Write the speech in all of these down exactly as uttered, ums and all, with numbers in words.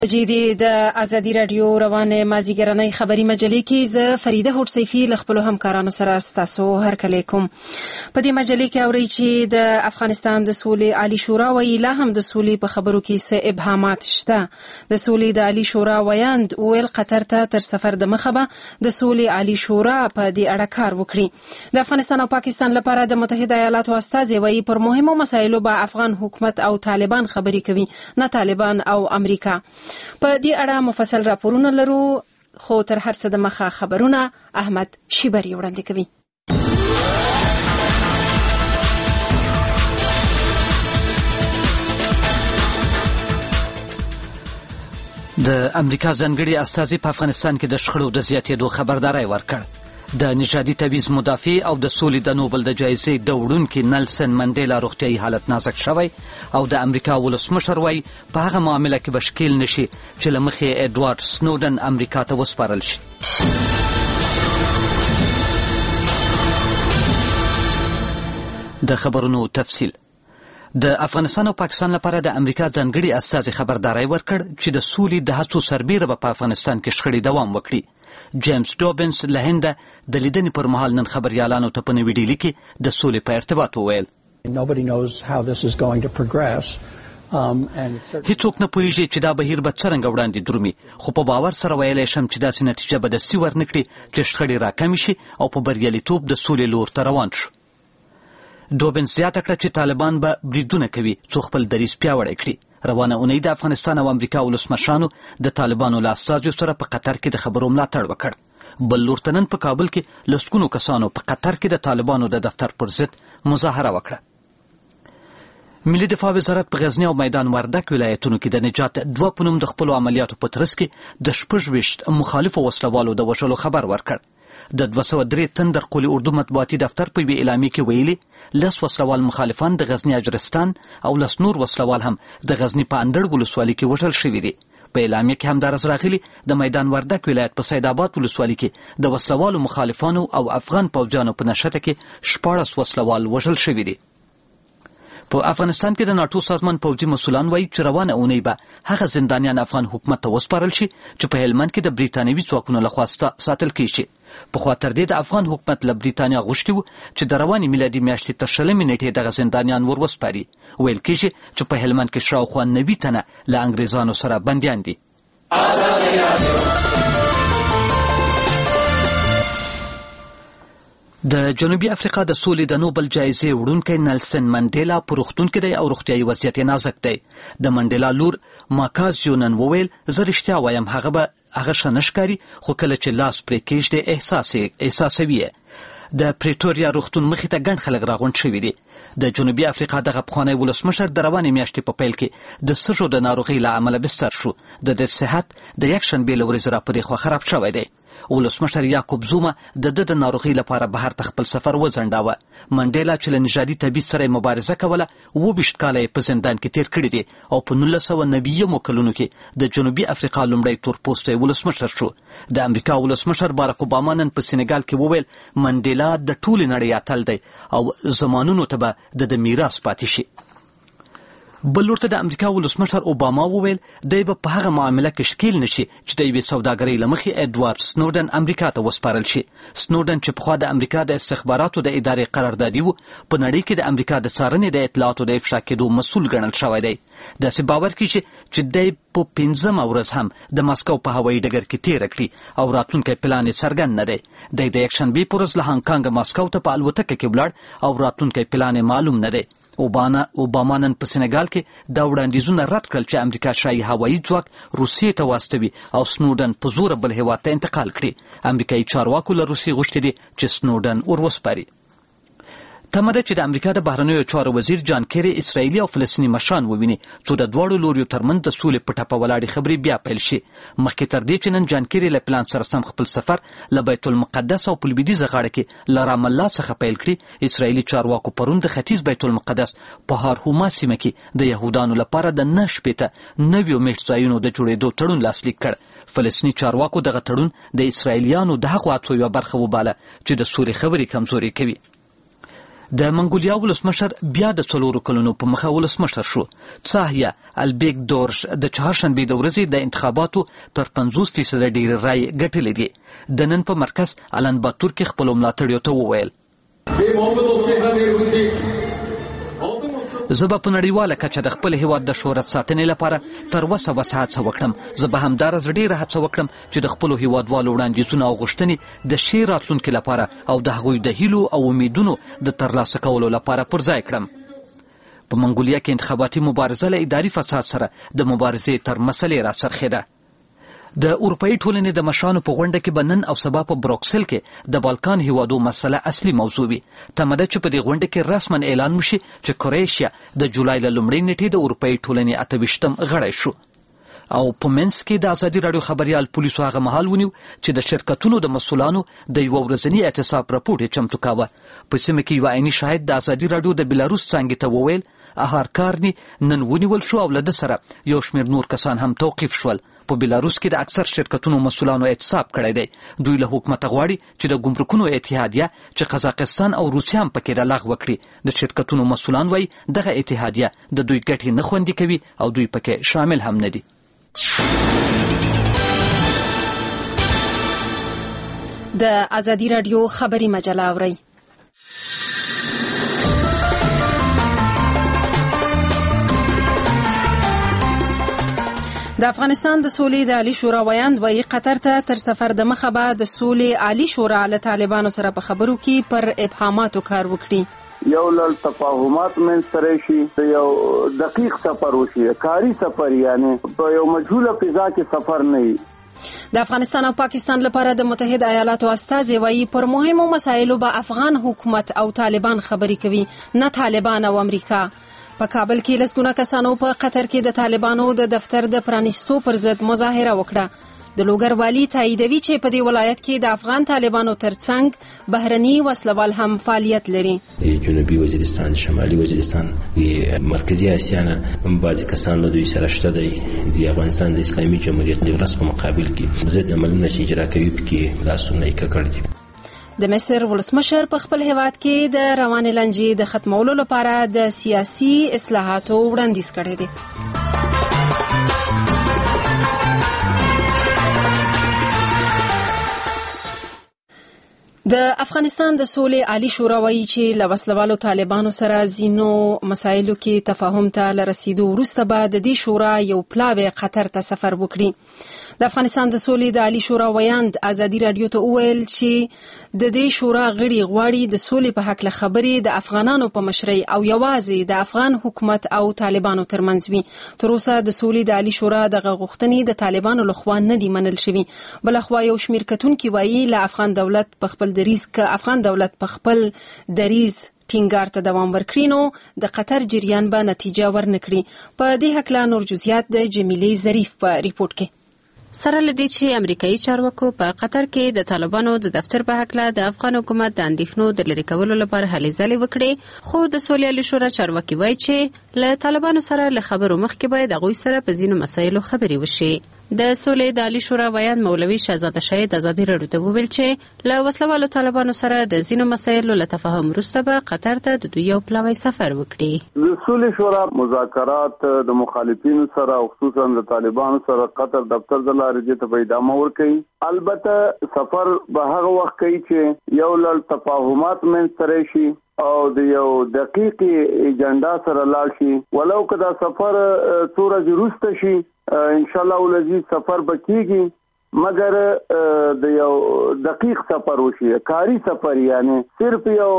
جدي د ازادي رادیو روانه مازیګرنۍ خبری مجلې کې ز فریده هوټ سیفی ل خپل همکارانو سره تاسو هر کله کوم په دې مجلې کې اوري چې د افغانستان د سولې عالی شورا وی لا هم د سولې په خبرو کې څه ابهامات شته. د سولې د عالی شورا ویاند ویل قطر ته تر سفر د مخبه د سولې عالی شورا په دې اړه کار وکړي. د افغانستان او پاکستان لپاره د متحده ایالاتو استازي وی پر مهمو مسایلو به افغان حکومت او طالبان خبري کوي، نه طالبان او امریکا. په دې اړه مفصل راپورونه لرو، خو تر هر څه د مخه خبرونه احمد شیبری وړاندې کوي. د امریکا ځانګړي استازي په افغانستان کې د شخړو د زیاتېدو خبرداري ورکړ. د نژادي تبعیض مدافع او د سولې د نوبل د جایزې د وړونکي نلسن منډیلا روغتیايي حالت نازک شوی او د امریکا ولسمشر وایي په هغه معامله کې به ښکیل نشي چې له مخې ایډوارډ سنوډن امریکا ته وسپارل شي. د خبرونو تفصیل. د افغانستان او پاکستان لپاره د امریکا ځانګړي استازي خبرداري ورکړ چې د سولې د هڅو سربیره به په افغانستان کې شخړې دوام وکړي. جیمز ډوبنس له هنده د لیدنې پر مهال نن خبريالانو ته په نوي ډیلي کې د سولې په ارتباط وویل. هیڅوک نه پوهیږي چې دا بهیر به څرنګه وړاندې درومي، خو په باور سره ویلی شم چې داسې نتیجه به دستي ورنکړي چې شخړې راکمې شي او په بریالیتوب د سولې لور ته روان شو. ډوبنس زیاته کړه چې طالبان به بریدونه کوي څو خپل دریځ پیاوړی کړي. روانه اونۍ د افغانستان او امریکا ولسمشرانو د طالبانو له استازیو سره په قطر کې د خبرو ملاتړ وکړ. بل لور ته نن په کابل کې لسګونو کسانو په قطر کې د طالبانو د دفتر پر ضد مظاهره وکړه. ملي دفاع وزارت په غزنی او میدان وردک ولایتونو کې د نجات دوه په نوم د خپلو عملیاتو په ترڅ کې د شپږ ویشت مخالفو وسلوالو د وژلو خبر ورکړ. د دوه سوه درې تندر قولي اردو مطبوعاتي دفتر په یوې اعلامیې کې ویلي لس وسلوال مخالفان د غزنی اجرستان او لس نور وسلوال هم د غزنی په اندړ ولسوالۍ کې وژل شوي دي. په اعلامیه کې همدارس راغلي د میدان وردک ولایت په سید آباد ولسوالۍ کې د وسلوالو مخالفانو او افغان پوځیانو په نښته کې شپاړس وسلوال وژل شوي دي. په افغانستان کې د ناټو سازمان پوځي مسؤلان وایي چې روانه اونۍ به هغه زندانیان افغان حکومت ته وسپارل شي چې په هلمند کې د بریتانوي ځواکونو لخوا ساتل کیږي. پخوا تر دې د افغان حکومت له بریتانیا غوښتي وو چې د روانې میلادي میاشتې تر شلمې نیټې دغه زندانیان ور وسپاري. ویل کیږي چې په هلمند کې شاوخوا نوي تنه له انګریزانو سره بندیان دي. د جنوبي افریقا د سولې د نوبل جایزې وړونکی نلسن منډیلا په روغتون کې دی او روغتیايي وضعیت یې نازک دی. د منډیلا لور ماکازیو نن وویل زه رښتیا وایم هغه به هغه ښه نه ښکاري، خو کله چې لاس پرې کېږدي احساس احساسوي یې. د پریټوریا روغتون مخې ته ګڼ خلک راغونډ شوي دي. د جنوبي افریقا دغه پخوانی ولسمشر د روانې میاشتې په پیل کې د سږو د ناروغۍ له امله بستر شو. د ده صحت د یکشنبې له ورځې راپورې خوا خراب شوی دی. ولسمشر یاکوب زوما د ده د ناروغۍ لپاره بهر ته خپل سفر وځنډاوه. منډیلا چې له نژادي تبعیض سره مبارزه کوله اووه ویشت کاله یې په زندان کې تیر کړي دي او په نولس سوه نوي کلونو کې د جنوبي افریقا لومړی تورپوستی ولسمشر شو. د امریکا ولسمشر باراک اوباما نن په سینګال کې وویل منډیلا د ټولې نړۍ اتل دی او زمانونو ته به د ده میراث پاتې شي. بل لور ته د امریکا ولسمشر اوباما وویل دی به په هغه معامله کې ښکیل نشي چې د یوې سوداګرۍ له مخې ایډوارډ سنوډن امریکا ته وسپارل شي. سنوډن چې پخوا د امریکا د استخباراتو د ادارې قراردادي و په نړۍ کې د امریکا د څارنې د اطلاعاتو د افشا کېدو مسؤل ګڼل شوی دی. داسې باور کیږي چې دی په پنځمه ورځ هم د ماسکو په هوایي ډګر کې تیره کړي او راتلونکی پلان یې څرګند نه دی. دی د یکشنبې په ورځ له هانګ کانګ ماسکو ته په الوتکه کې ولاړ او راتلونکی پلان یې معلوم نه دی. اوباما نن په سینګال کې دا وړاندیزونه رد کړل چې امریکا شاهي هوایي ځواک روسیې ته واستوي او سنوډن په زوره بل هېواد ته انتقال کړي. امریکایي چارواکو له روسیې غوښتي دي چې سنوډن ور وسپاري. تمه ده چې د امریکا د بهرنیو چارو وزیر جان کیری اسرائیلي او فلسطیني مشران وویني څو د دواړو لوریو ترمنځ د سولې په ټپه ولاړې خبرې بیا پیل شي. مخکې تر دې چې نن جان کیری له پلان سره سم خپل سفر له بیت المقدس او په لویدیځه غاړه کې له رام الله څخه پیل کړي، اسرائیلي چارواکو پرون د ختیځ بیت المقدس په هارهوما سیمه کې د یهودانو لپاره د نه شپېته نویو میشت ځایونو د جوړېدو تړون لاسلیک کړ. فلسطیني چارواکو دغه تړون د اسرائیلیانو د هغو هڅو یوه برخه وباله چې د سولې خبرې کمزورې کوي. د منګولیا ولسمشر بیا د څلورو کلونو په مخه ولسمشر شو. څاهیه البیګ دورش د چهارشنبې د ورځې د انتخاباتو تر پنځوس فیصده ډېرې رایې ګټلې دي. د نن په مرکز الان باتور کې خپلو ملاتړیو ته وویل زه به په نړیواله کچه د خپل هیواد د شهرت ساتنې لپاره تر وسه وسه هڅه وکړم. زه به همداراز ډېره هڅه وکړم چې د خپلو هیوادوالو وړاندیزونه او غوښتنې د ښې راتلونکي لپاره او د هغوی د هیلو او امیدونو د ترلاسه کولو لپاره پر ځای کړم. په منګولیا کې انتخاباتي مبارزه له اداري فساد سره د مبارزې تر مسلې راڅرخېده. د اروپایي ټولنې د مشرانو په غونډه کې به نن او سبا په بروکسل کې د بالکان هیوادو مسله اصلي موضوع وي. تمه ده چې په دې غونډه کې رسما اعلان وشي چې کروشیا د جولای له لومړۍ نیټې د اروپایي ټولنې اته ویشتم غړی شو. او په منځ کې د ازادي راډیو خبریال پولیسو هغه مهال ونیو چې د شرکتونو د مسؤلانو د یوه ورځني اعتصاب راپور یې چمتو کاوه. په سیمه کې یوه عیني شاهد د ازادي راډیو د بیلاروس څانګې ته وویل اهار کارني نن ونیول شو او له ده سره یو شمېر نور کسان هم توقیف شول. په بیلاروس کې د اکثر شرکتونو مسؤلانو اعتصاب کړی دی. دوی له حکومته غواړي چې د ګمرکونو اتحادیه چې قزاقستان او روسیه هم پکې را لغوه کړي. د شرکتونو مسؤلان وایي دغه اتحادیه د دوی ګټې نه خوندي کوي او دوی پکې شامل هم نه دي. د ازادي راډیو خبري مجله اورئ. د افغانستان د سولې د عالی شورا ویاند وایي قطر ته تر سفر د مخه به د سولې عالی شورا له طالبانو سره په خبرو کې پر ابهاماتو کار وکړي. یو لړ تفاهمات منځته راشي، یو دقیق سفر وشي، کاري سفر، یعنی په یو مجهوله فضا کې سفر نه وي. د افغانستان او پاکستان لپاره د متحده ایالاتو استازي وایي پر مهمو مسایلو به افغان حکومت او طالبان خبرې کوي، نه طالبان او امریکا. په کابل کې لسګونه کسانو په قطر کې د طالبانو د دفتر د پرانیستو پر ضد مظاهره وکړه. د لوګر والی تاییدوي چې په دې ولایت کې د افغان طالبانو ترڅنګ بهرني وسلوال هم فعالیت لري. د جنوبي وزیرستان، شمالي وزیرستان، د مرکزی اسیا نه بعضې کسان له دوی سره شته دی. د افغانستان د اسلامي جمهوریت د ولس په مقابل کې ضد عملونه چې اجرا کوي پکې لاسونه یې ککړ دي. د مصر ولسمشر په خپل هیواد کې د روانې لانجې د ختمولو لپاره د سیاسي اصلاحاتو وړاندیز کړی دی. د افغانستان د سولې عالی شورا وایي چې له وسلوالو طالبانو سره ځینو مسایلو کې تفاهم ته له رسیدو وروسته به د دې شورا یو پلاوی قطر ته سفر وکړي. د افغانستان د سولې د عالی شورا ویاند ازادي راډیو ته وویل چې د دې شورا غړي غواړي د سولې په حق له خبرې د افغانانو په مشرۍ او یوازې د افغان حکومت او طالبانو ترمنځ وي. تر اوسه د سولې د عالی شورا دغه غوښتنې د طالبانو لخوا نه دي منل شوي. بلخوا یو شمېر کتونکي وایي له افغان دولت په خپل دریز که افغان دولت په خپل دریز ټینګار ته دوام ورکړي نو د قطر جریان به نتیجه ورنکړي. په دې هکله نور جزئیات د جمیلې ظریف په ریپورت کې. سره لدی چې امریکایي چارواکو په قطر کې د طالبانو د دفتر په حق له د افغان حکومت د اندېښنو د لرې کولو لپاره هلې ځلې وکړي، خو د سولې عالی شورا چارواکي وایي چې له طالبانو سره له خبرو مخکې باید هغوی سره په ځینو مسایلو خبرې وشي. د سولې د عالی شورا ویاند مولوي شهزاده شهید ازادي راډیو ته وویل چې له وسلوالو طالبانو سره د ځینو مسایلو له تفاهم وروسته به قطر ته د دوی یو پلاوی سفر وکړي. د سولې شورا مذاکرات د مخالفینو سره او خصوصا د طالبانو سره قطر دفتر د لارې دې ته ادامه ورکوي. البته سفر به هغه وخت کوي چې یو لړ تفاهمات منځته راشي او د یو دقیق ایجنډا سره لاړ شي. ولو که دا سفر څو ورځې وروسته شي ان شاء الله ولذي سفر بکیږي، مگر د یو دقیق سفر وشي، کاری سفر، یعنی صرف یو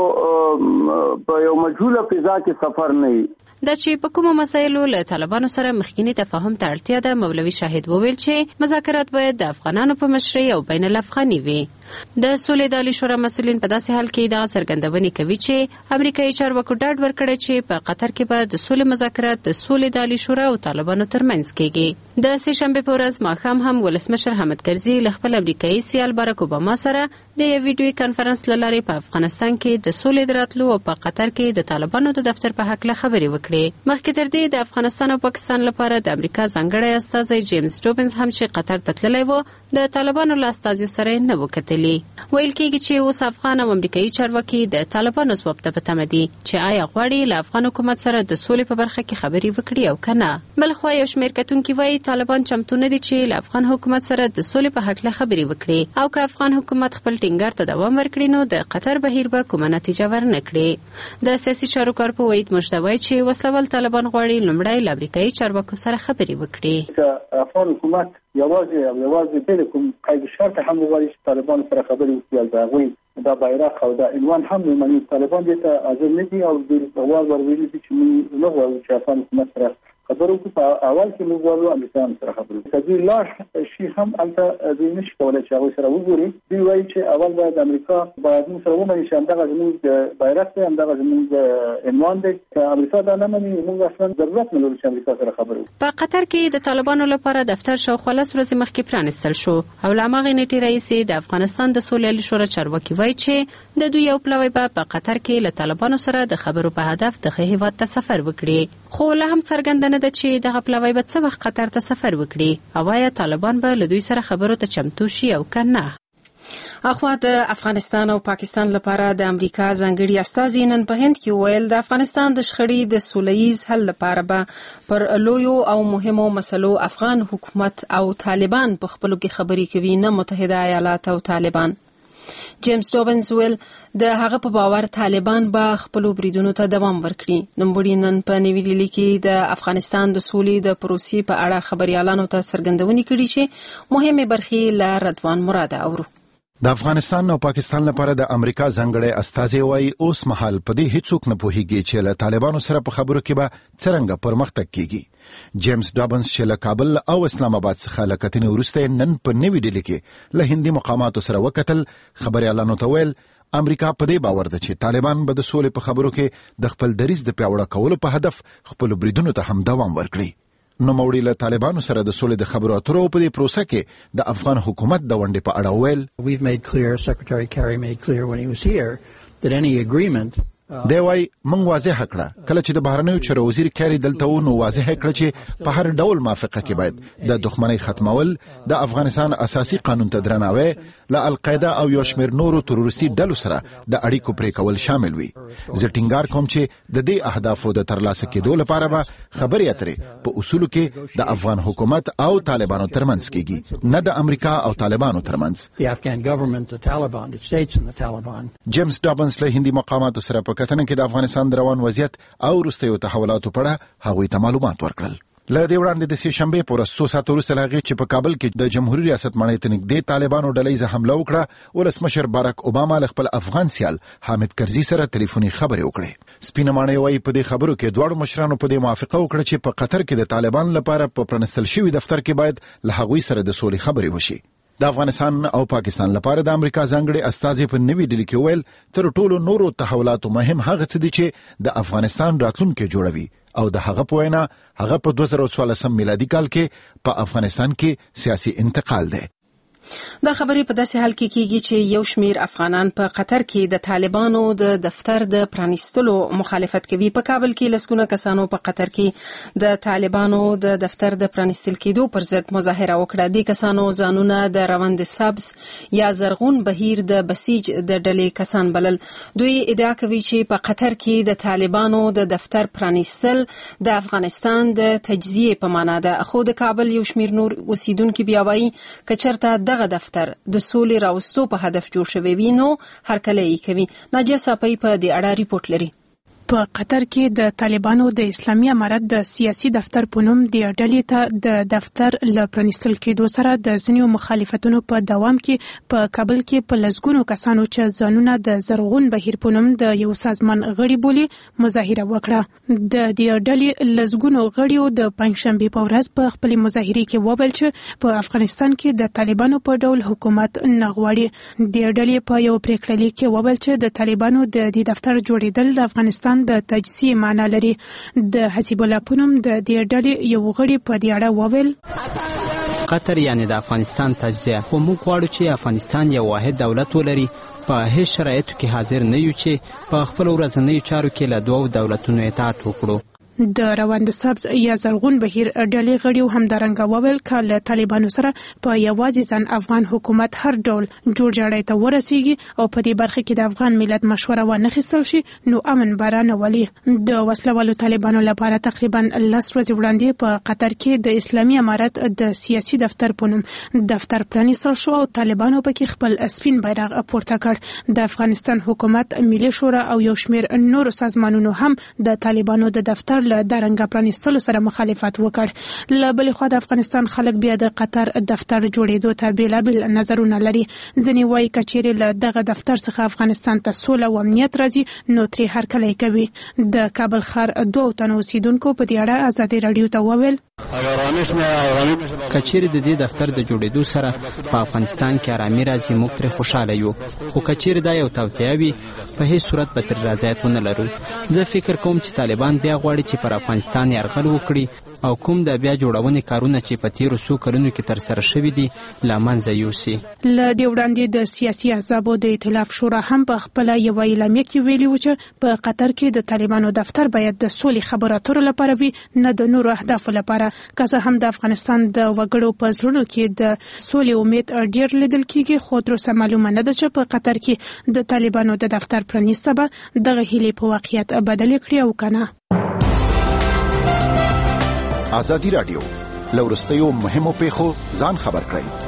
په یو مجهوله فضا کې سفر نه وي. دا چې په کومو مسایلو له طالبانو سره مخکینی تفاهم ته اړتیا ده، مولوي شاهد وویل چې مذاکرات باید د افغانانو په مشرۍ او بین الافغاني وي. د سولې د عالی شورا مسؤلین په داسې حال کې دا څرګندونې کوي چې امریکایي چارواکو ډاډ ورکړی چې په قطر کې به د سولې مذاکرات د سولې د عالی شورا او طالبانو ترمنځ کېږي. د سې شنبې په ورځ ماښام هم ولسمشر حامد کرزي له خپل امریکایي سیال باراک اوباما سره د یو ویډیوي کانفرنس له لارې په افغانستان کې د سولې د راتلو او په قطر کې د طالبانو د دفتر په حق له خبرې وکړې. مخکې تر دې د افغانستان او پاکستان لپاره د امریکا ځانګړی استازی جیمز ټوبنز هم چې قطر ته تللی و، د طالبانو له استازیو سره نه و کتلي. ویلي. ویل کېږي چې اوس افغان او امریکایي چارواکي د طالبانو ځواب ته په تمه دي چې آیا غواړي له افغان حکومت سره د سولې په برخه کې خبرې وکړي او که نه. بلخوا یو شمېر کتونکي وایي طالبان چمتو نه دي چې له افغان حکومت سره د سولې په هکله خبرې وکړي او که افغان حکومت خپل ټینګار ته دوام ورکړي نو د قطر بهیر به کومه نتیجه ورنه کړي. د سیاسي چارو کارپوه وحید مجده وایي چې وسلوال طالبان غواړي لومړی له امریکایي چارواکو سره خبرې وکړي. که افغان حکومت یوازې او یوازې بل کوم قید شرط هم وغواړي چې طالبان سره خبرې وکړي د هغوی دا بیرغ او دا عنوان هم ومني، طالبان دې ته حاضر نه دي او د غواړ ورولي چې موږ نه غواړو چې افغان حکومت سره خبرو کو په اول کې موږ غواړو امریکایان سره خبرو کوي. لا شي هم البته دوی نشي کولای چې هغه سره وګوري. دوی وایي چې اول باید امریکا باید موږ سره ومني چې همدغه زموږ بیرغ دی، همدغه زموږ عنوان دی. امریکا دا نه مني، موږ اصلا ضرورت نه لرو چې امریکا سره خبرو. په قطر کې د طالبانو لپاره دفتر شاوخوا لس ورځې مخکې پرانیستل شو او له هماغې نیټې راهیسې د افغانستان د سولې شورا چارواکي وایي چې د دوی یو پلوی به په قطر کې له طالبانو سره د خبرو په هدف دغه هیواد ته سفر وکړي. خو لا هم څرګنده نه ده چې دغه پلوی به څه وخت قطر ته سفر وکړي او آیا طالبان به له دوی سره خبرو ته چمتو شي او که نه. اخوا د افغانستان او پاکستان لپاره د امریکا ځانګړي استازي نن په هند کې ویل د افغانستان د شخړې د سولهییز حل لپاره به پر لویو او مهمو مسلو افغان حکومت او طالبان په خپلو کې خبرې کوي، نه متحده ایالات او طالبان. جیمز ډوبنز ویل د هغه په باور طالبان به خپل بریدونو ته دوام ورکړي. نوموړي نن په نیوي ډیلي کې د افغانستان د سولې د پروسې په اړه خبريالانو ته څرګندونې کړې چې مهمه برخې له رضوان مراد اورو. د افغانستان او پاکستان لپاره د امریکا ځانګړي استازي وایي اوس مهال په دې هیڅوک نه پوهیږي چې له طالبانو سره په خبرو کې به څرنګه پرمختګ کیږي. جیمز ډابنز چې له کابل او اسلام آباد څخه له کتنې وروسته نن په نیوي ډیلي کې له هندي مقاماتو سره وکتل، خبريالانو ته ویل امریکا په دې باور ده چې طالبان به د سولې په خبرو کې د خپل دریځ د پیاوړه کولو په هدف خپل بریدونو ته هم دوام ورکړي. نو موړي له طالبانو سره د سولې د خبرو اترو په دې پروسه کې د افغان حکومت د ونډې په اړه ویل. We've made clear, Secretary Kerry made clear when he was here, that any agreement دی وای موږ واضح کړه کله چې د بهرنیو چارو وزیر کاری دلته و نو واضح کړه چې په هر ډول موافقه کې باید د دښمنۍ ختمول، د افغانستان اساسي قانون ته درناوی، له القاعده او یو شمېر نورو تروریستي ډلو سره د اړیکو پرې کول شامل وي. زه ټینګار کوم چې د دې اهدافو د ترلاسه کېدو لپاره به خبرې اترې په اصولو کې د افغان حکومت او طالبانو ترمنځ کېږي، نه د امریکا او طالبانو ترمنځ. the Afghan government, the Taliban, the states and the Taliban. جیمز ډابنز له هندي مقاماتو سره په کتنه کې د افغانستان د روان وضعیت او وروستیو تحولاتو په اړه هغوی ته معلومات ورکړل. له دې وړاندې د سې شنبې په ورځ څو ساعته وروسته له هغې چې په کابل کې د جمهوري ریاست ماڼۍ ته نږدې طالبانو ډلهیزه حمله وکړه، ولسمشر باراک اوباما له خپل افغان سیال حامد کرزي سره ټلیفوني خبرې وکړې. سپینه ماڼۍ وایي په دې خبرو کې دواړو مشرانو په دې موافقه وکړه چې په قطر کې د طالبان لپاره په پرانستل شوي دفتر کې باید له هغوی سره د سولې خبرې وشي. د افغانستان او پاکستان لپاره د امریکا ځانګړي استازي په نوي ډیلي کې ویل تر ټولو نورو تحولاتو مهم هغه څه دي چې د افغانستان راتلونکی جوړوي او د هغه په وینا هغه په دوه زره څوارلسم میلادي کال کې په افغانستان کې سیاسي انتقال دی. دا خبرې په داسې حال کې کیږي چې یو شمیر افغانان په قطر کې د طالبانو د دفتر د پرانیستلو مخالفت کوي. په کابل کې لسګونه کسانو په قطر کې د طالبانو د دفتر د پرانیستل کېدو پر ضد مظاهره وکړه. دې کسانو ځانونه د روند سبز یا زرغون بهیر د بسیج د ډلې کسان بلل. دوی ادعا کوي چې په قطر کې د طالبانو د دفتر پرانیستل د افغانستان د تجزیه په معنا ده. خو د کابل یو شمیر نور اوسیدونکو بیا وایي کچرته دغه دفتر د سولې راوستو په هدف جوړ شوی وي نو هرکله یې کوي. ناجیه صافی په دې اړه ریپورت لري. په قطر کې د طالبانو د اسلامي امارت د سیاسي دفتر په نوم د ډلې ته د دفتر ل پرانیستل کېدو سره د ځینو مخالفتونو په دوام کې په کابل کې په لسګونو کسانو چې ځانونه د زرغون بهیر په نوم د یو سازمان غړي بولي مظاهره وکړه. د دې ډلې لسګونو غړیو د پنځشنبه په ورځ په خپل مظاهره کې وویل چې په افغانستان کې د طالبانو په ډول حکومت نه غواړي. د ډلې په یو پریکړه لیک کې وویل چې د طالبانو د دې دفتر جوړیدل د افغانستان د تجزیه معنا لري. د حسیب الله پونم د دې ډلې یو غړي په دې اړه وویل قطر یعنی د افغانستان تجزیه، خو موږ غواړو چې افغانستان یو واحد دولت ولري. په هیڅ شرایطو کې حاضر نه یو چې په خپل ورځنیو چارو کې له دوو دولتونو اطاعت وکړو. د روان د سبز یا زرغون بهیر ډلې غړي همدارنګه وویل کله طالبانو سره په یوازې ځان افغان حکومت هر ډول جوړ جاړی ته ورسیږي او په دې برخه کې د افغان ملت مشوره ونه خیستل شي نو امن بارانه ولي. د وسلوالو طالبانو لپاره تقریبا لس ورځې وړاندې په قطر کې د اسلامي امارت د سیاسي دفتر په نوم دفتر پرانیستل شو او طالبانو پکې خپل سپین بیرغ پورته کړ. د افغانستان حکومت، ملي شورا او یو شمېر نورو سازمانونو هم د طالبانو د دفتر له دارنګه پرانیستلو سره مخالفت وکړ. له بلې خوا د افغانستان خلک بیا د قطر دفتر جوړېدو ته بېلابېل نظرونه لري. ځینې وایي که چیرې له دغه دفتر څخه افغانستان ته سوله او امنیت راځي نو ترې هرکلی کوي. د کابل ښار دوو تنو اوسیدونکو په دې اړه ازادي راډیو ته وویل که چیرې د دې دفتر د جوړېدو سره په افغانستان کې آرامي راځي موږ ترې خوشحاله یو، خو که چیرې دا یو توطیه وي په هیڅ صورت به ترې رضایت ونه لرو. زه فکر کوم چې طالبان بیا غواړي چې پر افغانستان یرغل وکړي او کوم د بیا جوړونې کارونه چې په تیرو څو کلونو کې ترسره شوي دي له منځه یوسي. له دې وړاندې د سیاسي احزابو د ائتلاف شورا هم په خپله یوه اعلامیه کې ویلي و چې په قطر کې د طالبانو دفتر باید د سولې خبرو اترو لپاره وي نه د نورو اهدافو لپاره. که څه هم د افغانستان د وګړو په زړونو کې د سولې امید ډېر لیدل کېږي خو تر اوسه معلومه نه ده چې په قطر کې د طالبانو د دفتر پرانیسته به دغه هیلې په واقعیت بدلې کړي او که نه. ازادي راډیو له وروستیو مهمو پیښو ځان خبر کړئ.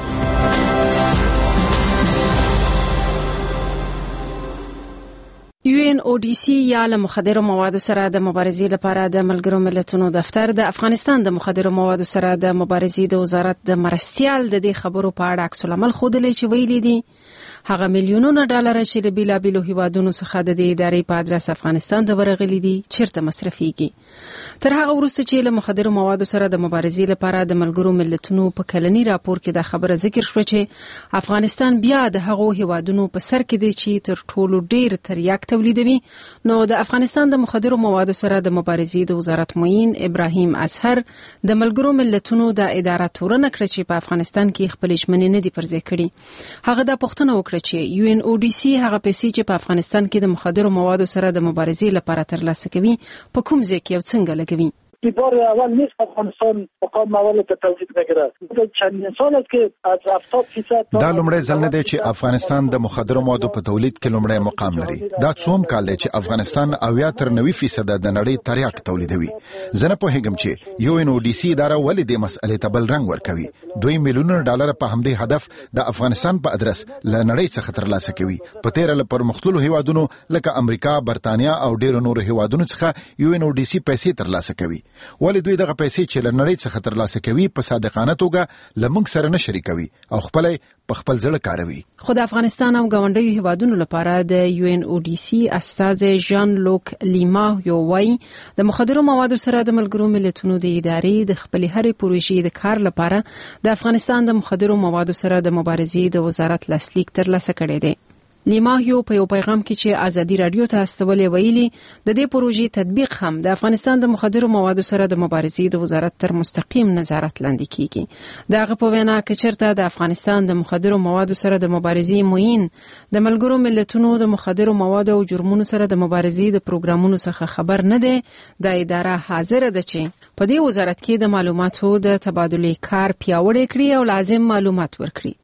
یو ان او ډي سي یا له مخدرو موادو سره د مبارزې لپاره د ملګرو ملتونو دفتر د افغانستان د مخدرو موادو سره د مبارزې د وزارت د مرستيال د دې خبرو په اړه عکس العمل خوده چې ویلي دي هغه میلیونونه ډالر چې د بیلابیلو هیوادونو څخه د دې ادارې په ادرس افغانستان ته ورغلي دي چیرته مصرفيږي. تر هغه وروسته چې له مخدرو موادو سره د مبارزې لپاره د ملګرو ملتونو په کلنی راپور کې د خبره ذکر شو چې افغانستان بیا د هغو هیوادونو په سر کې دی چې تر ټولو ډیر تریاک تولیدوي، نو د افغانستان د مخدرو موادو سره د مبارزې د وزارت معین ابراهیم اصهر د ملګرو ملتونو د اداره تورنه کړ چې په افغانستان کې خپل ژمنې نه دي پرځای کړي. هغه د پښتنو وکړه چې یو ان او ډي سي هغه پیسې چې په افغانستان کې د مخدرو موادو سره د مبارزې لپاره ترلاسه کوي په کوم ځای کې او څنګه لګوي. بار اول نیست افغانستان مقام اول ته توجیه نکرده. چندین سال است که از هفتاد فیصد دا لومړی ځل نه دی چې افغانستان د مخدرو موادو په تولید کې لومړی مقام لري. دا څوم کال دی چې افغانستان اویا تر نوي فیصد د نړۍ تریاک تولیدوي. زه نه پوهیږم چې یو ان او ډي سي اداره ولې دې مسئلې ته بل رنګ ورکوي. دوی میلیونونه ډالر په همدې هدف د افغانستان په ادرس له نړۍ څخه ترلاسه کوي. په تیر له پرمختللو هیوادونو لکه امریکا، برتانیا او ډیرو نورو هیوادونو څخه یو ان او ډي سي پیسې ترلاسه کوي. ولې دوی دغه پیسې چې له نړۍ څخه ترلاسه کوي په صادقانه توګه له موږ سره نه شریکوي او خپل په خپل ځل کاروي. خو د افغانستان او ګاونډیو هیوادونو لپاره د یو ان او ډي سي استاذ ژان لوک لیما یو وايي د مخدرو موادو سره د ملګرو ملتونو د ادارې د خپل هرې پروژې د کار لپاره د افغانستان د مخدرو موادو سره د مبارزې د وزارت لاسلیک ترلاسه کړی دی. لیماهیو په یو پیغام کې چې ازادي رادیو ته استولې ویلي د دې پروژې تطبیق هم د افغانستان د مخدرو موادو سره د مبارزې د وزارت تر مستقیم نظارت لاندې کیږي. دغه په وینا کې چرته د افغانستان د مخدرو موادو سره د مبارزې معین د ملګرو ملتونو د مخدرو موادو او جرمونو سره د مبارزې د پروګرامونو څخه خبر نه دی، د اداره حاضر ده چې په دې وزارت کې د معلوماتو د تبادلې کار پیاوړی کړي او لازم معلومات ورکړي.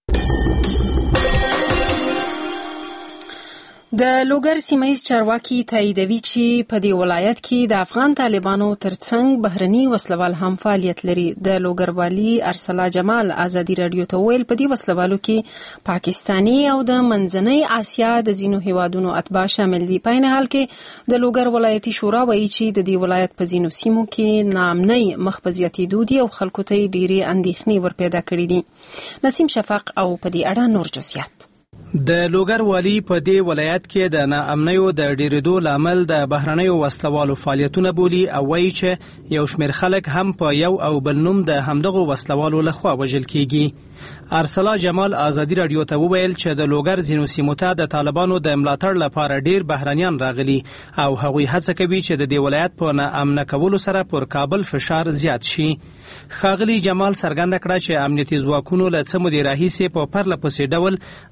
د لوګر سیمایي چارواکي تاییدوي چې په دې ولایت کې د افغان طالبانو ترڅنګ بهرني وسلوال هم فعالیت لري. د لوګر والی ارسلا جمال ازادي رادیو ته ویل په دې وسلوالو کې پاکستانی او د منځنۍ آسیا د ځینو هیوادونو اتباع شامل دي. په عین حال کې د لوګر ولایتي شورا وایي چې د دې ولایت په ځینو سیمو کې ناامنۍ مخ په زیاتېدو دي او خلکو ته ډېرې اندېښنې ورپیدا کړې دي. نسیم شفق او په دې اړه نور جزئیات. د لوګر والی په دې ولایت کې د ناامنیو د ډیرېدو لامل د بهرنیو وسلوالو فعالیتونه بولي او وایي چې یو شمېر خلک هم په یو او بل نوم د همدغو وسلوالو لخوا وژل کیږي. ارسلا جمال ازادي رادیو ته وویل چې د لوګر ځینو سیمو ته د طالبانو د ملاتړ لپاره ډیر بهرنیان راغلي او هغوی هڅه کوي چې د دې ولایت په ناامنه کولو سره پر کابل فشار زیات شي. ښاغلي جمال څرګنده کړه چې امنیتي ځواکونو له څه مودې راهیسې په پرله پسې ډول د لوګر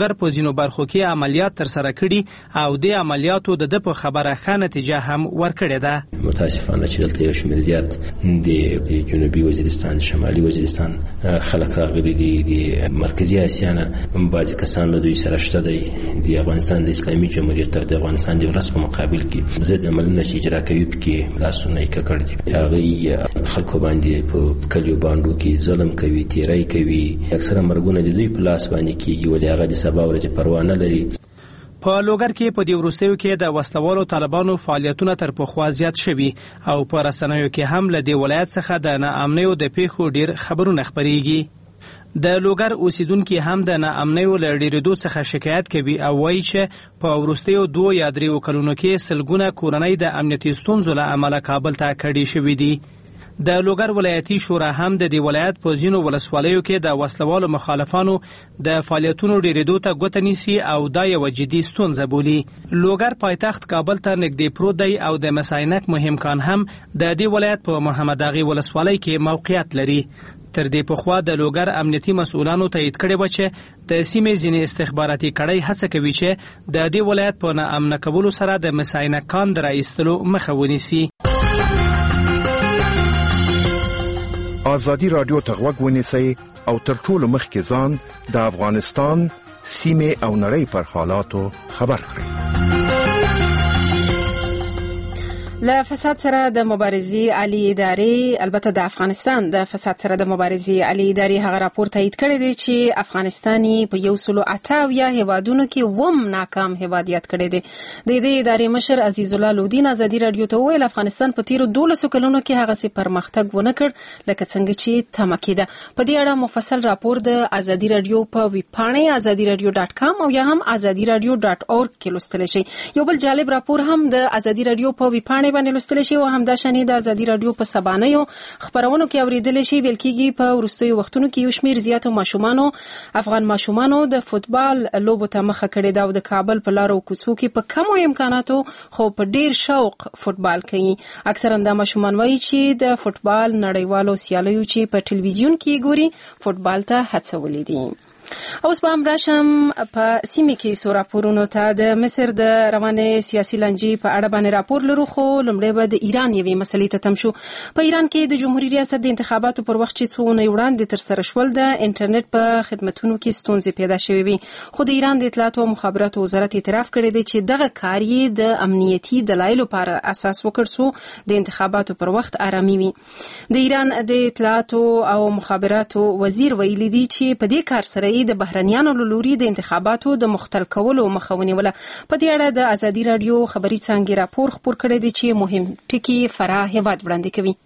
لوګر په ځینو برخو کې عملیات ترسره کړي او د عملیاتو د په خبره ښه نتیجه هم ورکړې ده. متاسفانه چې دلته یو شمېر زیات د جنوبي وزیرستان، شمالي وزیرستان خلک راغلي دي، د مرکزي اسیا نه بعضې کسان له دوی سره شته دی. د افغانستان د اسلامي جمهوریت او د افغانستان د ولس په مقابل کې ضد عملونه چې اجرا کوي پکې لاسونه یې ککړ دي. هغوی خلکو باندې په کلیو بانډو کې ظلم کوي، تیری کوي. اکثره مرګونه د دوی په لاس باندې کېږي ولې هغه د سبا ورځې پروا نه لري. په لوګر کې په دې وروستیو کې د وسلوالو طالبانو فعالیتونه تر پخوا زیات شوي او په رسنیو کې هم له دې ولایت څخه د ناامنیو د پیښو ډیر خبرونه خپریږي. د لوګر اوسیدونکو هم د ناامنیو له ډیرېدو څخه شکایت کوي او وایي چې په وروستیو دوه یا دریو کلونو کې سلګونه کورنۍ د امنیتي ستونزو له امله کابل ته کډې شوي دي. د لوګر ولایتي شورا هم د دې ولایت په ځینو ولسوالیو کې د وسلوالو مخالفانو د فعالیتونو ډیرېدو ته ګوته نیسي او دا یوه جدي ستونزه بولي. لوګر پایتخت کابل ته نږدې پروت دی او د مساینک مهم کان هم د دې ولایت په محمد اغې ولسوالۍ کې موقعیت لري. تر دې پخوا د لوګر امنیتي مسؤلانو تایید کړی و چې د سیمې ځینې استخباراتي کړۍ هڅه کوي چې د دې ولایت په ناامنه کولو سره د مساینک کان د راایستلو مخه ونیسي. آزادی رادیو ته غوږ ونیسئ او تر ټولو مخکې ځان د افغانستان سیمې او نړۍ پر حالاتو خبر کړئ. له فساد سره د مبارزې عالی ادارې، البته د افغانستان د فساد سره د مبارزې عالی ادارې هغه راپور تایید کړی دی چې افغانستاني په یو سلو اته اویا هیوادونو کې وم ناکام هیواد یاد کړی دی. د دې ادارې مشر عزیز الله لودین ازادي رادیو ته وویل افغانستان په تیرو دولسو کلونو کې هغسې پرمختګ ونه کړ لکه څنګه چې تمه کېده. په دې اړه مفصل راپور د ازادي رادیو په ویبپاڼې ازادي رادیو ډاټ کام او یا هم ازادي رادیو ډاټ اورګ کې لوستلی شئ. یو بل جالب راپور هم د ازادي رادیو په ویبپاڼې باندې لوستلی شي او همدا شانې د ازادي رادیو په سبانیو خبرونو کې اوریدلی شي. ویل کېږي په وروستیو وختونو کې یو شمېر زیاتو ماشومانو افغان ماشومانو د فوتبال لوبو ته مخه کړې ده او د کابل په لارو کوڅو کې په کمو امکاناتو خو په ډیر شوق فوتبال کوي. اکثرا دا ماشومان وایي چې د فوتبال نړیوالو سیالیو چې په ټلویزیون کې ګوري فوتبال ته هڅولي دي. اوس به هم راشم په سیمې کې څو راپورونو ته. د مصر د روانې سیاسي لانجې په اړه باندې راپور لرو، خو لومړی به د ایران یوې مسلې ته تم شو. په ایران کې د جمهوریت ریاست د انتخاباتو پر وخت چې څو اونۍ وړاندې ترسره شول د انټرنیټ په خدمتونو کې ستونزې پیدا شوې وي، خو د ایران د اطلاعاتو او مخابراتو وزارت اعتراف کړی دی چې دغه کار یې د امنیتي دلایلو پر اساس وکړ څو د انتخاباتو پر وخت آرامي وي. د ایران د اطلاعاتو او مخابراتو وزیر ویلي دی چې په دې کار سره د بهرنیانو له لوري د انتخاباتو د مختل کولو مخه ونیوله. په دې اړه د ازادي رادیو خبري څانګې راپور خپور کړی دی چې مهم ټکي فرا هیواد وړاندې کوي.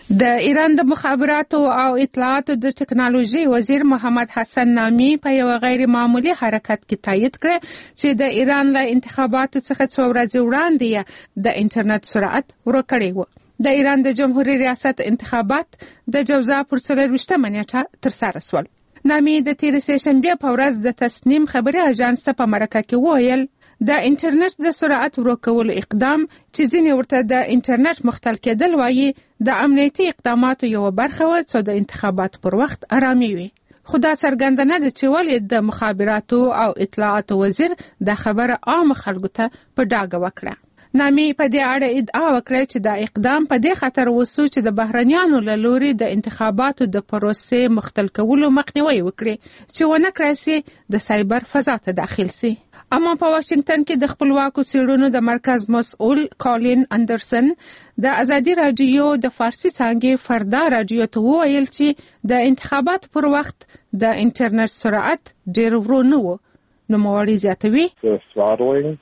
د ایران د مخابراتو او اطلاعاتو د ټکنالوژي وزیر محمد حسن نامی په یو غیر معمولی حرکت کې تایید کړ چې د ایران له انتخاباتو څخه څو ورځې وړاندې د انټرنیټ سرعت ورکړی و. د ایران د جمهوریت ریاست انتخابات د جوزا پر څلرویشتمه نیټه ترسره شول. نامی د تیر سه شنبه په ورځ د تصنیم خبري اژانس په مرکه کې وویل د انټرنیټ د سرعت ورکولو اقدام چې ځینې ورته د انټرنیټ مختل کېدل وایي د امنیتي اقداماتو یو برخه و چې د انتخابات پر وخت آرامي وي. خدا څرګندنه ده چې ولې د مخابراتو او اطلاعاتو وزیر د خبره عام خلکو ته په ډاګه وکړه. نامی په دې اړه ادعا وکړه چې دا اقدام په دې خاطر وسو چې د بهرنیانو له لوري د انتخاباتو د پروسې مختل کولو مخنیوي وکړي چې ونه کړي د سایبر فضا ته داخل سي. اما په واشنگټن کې د خپلواکو څېړنو د مرکز مسؤل کالین اندرسن د ازادي رادیو د فارسی څانګې فردا رادیو ته وویل چې د انتخابات پر وخت د انټرنیټ سرعت ډېر ورو نه و. نوموړی زیاتوي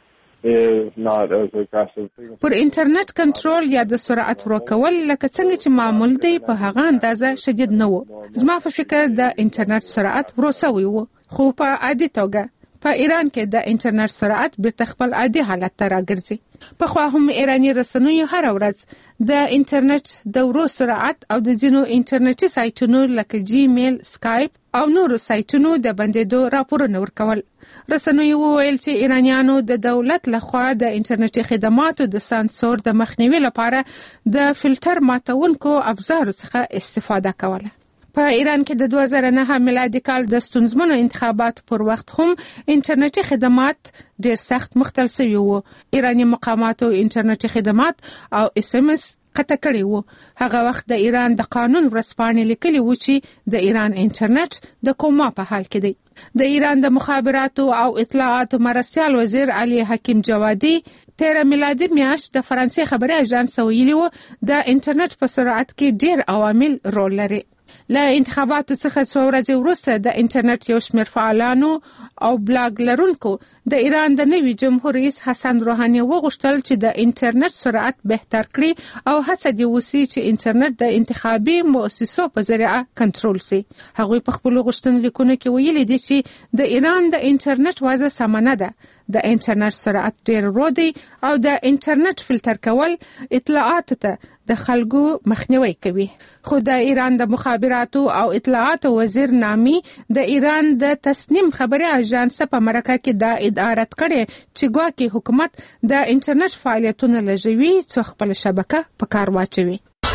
پر انټرنیټ کنټرول یا د سرعت ورکول لکه څنګه چې معمول دی په هغه اندازه شدید نه و. زما په فکر د انټرنیټ سرعت ورو شوی و، خو په عادي توګه په ایران کې د انټرنیټ سرعت بیرته خپل عادي حالت ته راګرځي. پخوا هم ایرانی رسنیو هر ورځ د انټرنیټ د ورو سرعت او د ځینو انټرنیټي سایټونو لکه جیمیل، سکایپ او نورو سایټونو د بندېدو راپورونه ورکول. رسنیو وویل چې ایرانیانو د دولت لخوا د انټرنیټي خدماتو د سانسور د مخنیوي لپاره د فلټر ماتونکو ابزارو څخه استفاده کوله. په ایران کې د دوه زره نه میلادي کال د ستونزمنو انتخاباتو پر وخت هم انټرنیټي خدمات ډېر سخت مختل شوي وو. ایراني مقاماتو انټرنیټي خدمات او اس ام اس قطع کړی وو. هغه وخت د ایران د قانون ورځپاڼې لیکلي وو چې د ایران انټرنیټ د کوما په حال کې دی. د ایران د مخابراتو او اطلاعاتو مرستیال وزیر علي حکیم جوادي تیره میلادي میاشت د فرانسې خبري اژانس ویلي وو د انټرنیټ په سرعت کې ډېر عوامل رول لري. له انتخاباتو څخه څو ورځې وروسته د انټرنیټ یو شمېر فعالانو او بلاګ لرونکو د ایران د نوي جمهور رئیس حسن روحاني وغوښتل چې د انټرنیټ سرعت بهتر کړي او هڅه دې وشي چې انټرنیټ د انتخابي مؤسسو په ذریعه کنټرول شي. هغوی په خپلو غوښتنو لیکونو کې ویلي دي چې د ایران د انټرنیټ وضع سمه نه ده. د انټرنیټ سرعت ډېر ورو دی او د انټرنیټ فلټر کول اطلاعاتو ته د خلکو مخنیوي کوي. خو د ایران د مخابراتو او اطلاعاتو وزیر نامی د ایران د تسنیم خبري اژانس په مرکه کې دا ادعا رد کړې چې ګواکې حکومت د انټرنیټ فعالیتونه لږوي څو خپل شبکه په کار واچوي.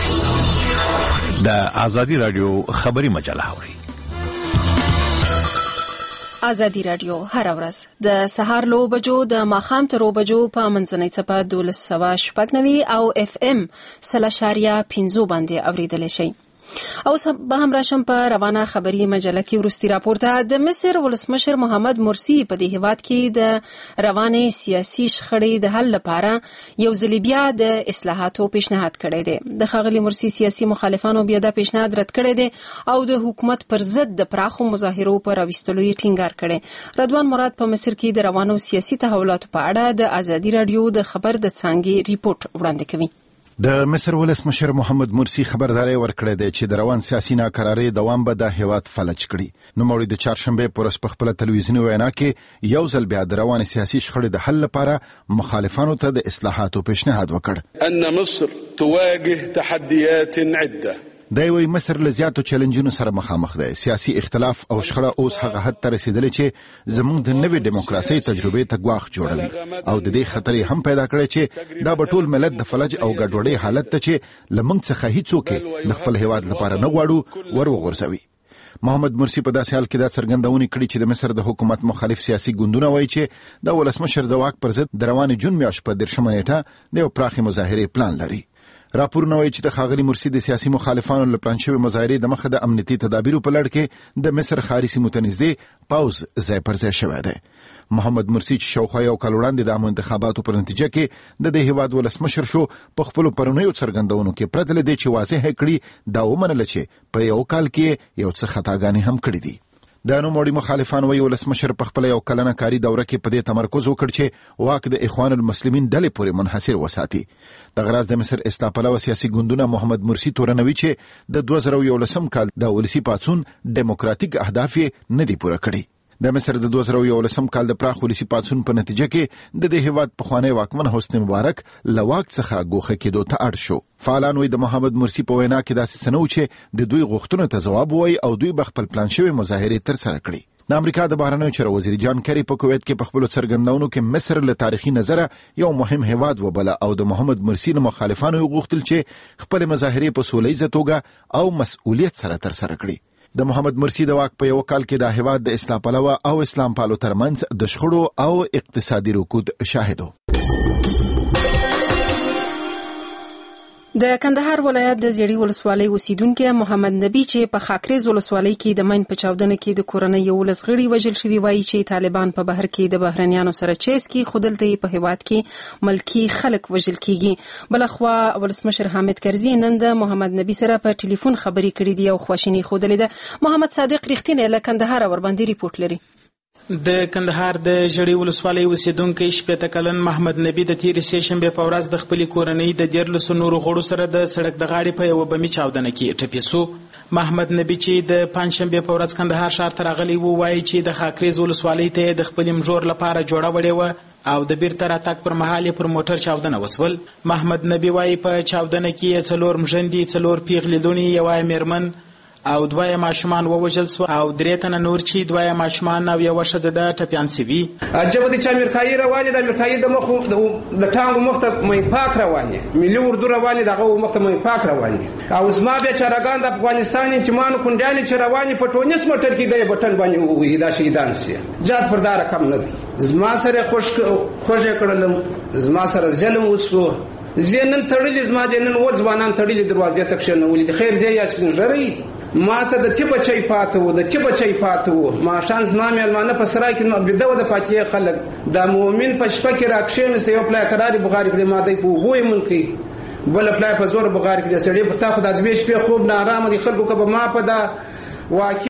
د ازادي رادیو خبري مجله اوري. ازادي رادیو هر ورځ د سهار لو بجو د ماخام تر بجو په منځنۍ څپه دولس سوه شپږ نوي او اف ام سلاشاریا پنځو باندې اوریدل شي. او به هم راشم په روانه خبري مجله کې ورستي راپورته د مصر ولسمشر محمد مرسی په دې هیواد کې د روانه سیاسي شخړې د حل لپاره یو ځل بیا د اصلاحاتو پیشنهاد کړی دی. د ښاغلي مرسی سیاسي مخالفانو بیا د پیشنهاد رد کړی دی او د حکومت پر ضد د پراخو مظاهرو پر راوستلو یې ټینګار کړی. رضوان مراد په مصر کې د روانو سیاسي تحولاتو په اړه د ازادي رادیو د خبر د څانګې ریپورت وړاندې کوي. د مصر ولسمشر محمد مرسی خبرداري ورکړې ده چې د روان سیاسي ناکرارۍ دوام به د هیواد فلج کړي. نو موري د چهارشنبه پر ورځ په خپل تلویزیوني وینا کې یو ځل بیا د روان سیاسي شخړې د حل لپاره مخالفانو ته د اصلاحاتو پیشنهاد وکړ. ان مصر تواجه تحديات عده. د وی مصر له زیاتو چیلنجونو سره مخامخ ده. سیاسي اختلاف او شخړه اوس هغه حد ته رسیدلې چې زموږ د نوې دیموکراسي تجربه ته ګواښ جوړوي او د دې خطر هم پیدا کړی چې دا به ټول ملت د فلج او ګډوډۍ حالت ته چې لمنګ څخه هیڅوک د خپل هیواد لپاره نه غواړو ور وغورځوي. محمد مرسی په داسې حال کې دا څرګندونه کړې چې د مصر د حکومت مخالف سیاسي ګوندونه وایي چې د ولسمشر د واک پر ضد د روانې جون میاشتې په دیرشمه نیټه د یو پراخې مظاهرې پلان لري. راپورونه وایي چې د ښاغلي مرسی د سیاسي مخالفانو له پلان شوې مظاهرې د مخه د امنیتي تدابیرو په لړ کې د مصر ښاري سیمو ته نږدې پوځ ځای پر ځای شوی دی. محمد مرسی چې شاوخوا یو کال وړاندې د عامو انتخاباتو پر نتیجه کې د دې هیواد ولسمشر شو په خپلو پرونیو څرګندونو کې پرته له دې چې واضح کړي دا ومنله چې په یو کال کې یو څه خطاګانې هم کړې دي. د نوموړي مخالفان وایي ولسمشر په خپل یو کلنه کاري دوره کې په دې تمرکز وکړ چې واک د اخوان المسلمین ډلې پورې منحصر وساتي. د غراض د مصر اصلاح پلوه سیاسي ګوندونه محمد مرسی تورنوي چې د دوه زره یولسم کال د ولسي پاڅون دیموکراتیک اهداف نه دي پوره کړي. د مصر د دوه زره یولسم کال د پراخ ولسي پاڅون په نتیجه کې د دې هیواد پخوانی واکمن حسنی مبارک له واک څخه ګوښه کېدو ته اړ شو. فعالان وایي د محمد مرسی په وینا کې داسې څه نه و چې د دوی غوښتنو ته ځواب ووایي او دوی به خپل پلان شوې مظاهرې ترسره کړي. د امریکا د بهرنیو چارو وزیر جان کری په کویت کې په خپلو څرګندونو کې مصر له تاریخي نظره یو مهم هیواد وبله او د محمد مرسی له مخالفانو غوښتل چې خپل مظاهرې په سولیزه توګه او مسؤلیت سره ترسره کړي. د محمد مرسی د واک په یو کال کې د هیواد د اصلاح پلوه او اسلام پالو ترمنځ د شخړو او اقتصادي رکود شاهدو. د کندهار ولایت د زیړی ولسوالۍ اوسیدونکو محمد نبی چې په خاکریز ولسوالۍ کې د مین په چاودنه کې د کورنۍ ولس غړي وژل شوی وایي چې طالبان په بهر کې د بهرنیانو سره چیس کې خودلته په هیواد کې ملکی خلک وژل کیږي. بلخوا ولسمشر حامد کرزی نن د محمد نبی سره په ټلیفون خبرې کړې دي او خواشینی خودلې ده. محمد صادق رښتینی له کندهار ور باندې ریپورت لري. د کندهار د ژړی ولسوالۍ اوسیدونکی شپېته کلن محمد نبی د تیرې سې شنبې په ورځ د خپلې کورنۍ د دیارلسو نورو غړو سره د سړک د غاړې په یوه بمي چاودنه کې ټپي سو. محمد نبی چې د پنجشنبې په ورځ کندهار ښار ته راغلی و وایي چې د خاکریز ولسوالۍ ته د خپلې مژور لپاره جوړه وړې وه او د بیرته راتګ پر مهال پر موټر چاودنه وسول. محمد نبی وایي په چاودنه کې څلور مژندې څلور پیغلې لوڼې یوه میرمن او دوه ماشومان ووژل شو او درې تنه نور چې دوه ماشومان او یو ښځه د ټپيان شوي. عجبه دي چې امریکایي رواني د امریکایي د مخ د ټانګو مخ ته مې پاک رواني ملي اردو رواني دغه مخ ته مې پاک رواني او زما بیا چرګان د افغانستان انتمانو کونډیان چې رواني په ټونس موټر کې د بټن باندې وې دا شهیدان سي جات پر دار کم نه دي. زما سره خوش خوشې کړلم زما سره ظلم وسو زینن تړلې زما د نن و ځوانان تړلې دروازې ته کښنولې د خیر ځای یا سپینږیري ما ته د تیبه چای پاتې وو د تیبه چای پاتې وو ماشان زما میلمانه په سرای کې بده و د پاتې خلک د مؤمن په شپه کې راکښېنسته یو پلای قراري بغاری کړي ما دای په وګوي منکي بل پلای په زور بغاری کړي سړي په تا خو د دې شپې خوب نه آرام دي خلکو کبه ما په دا واقع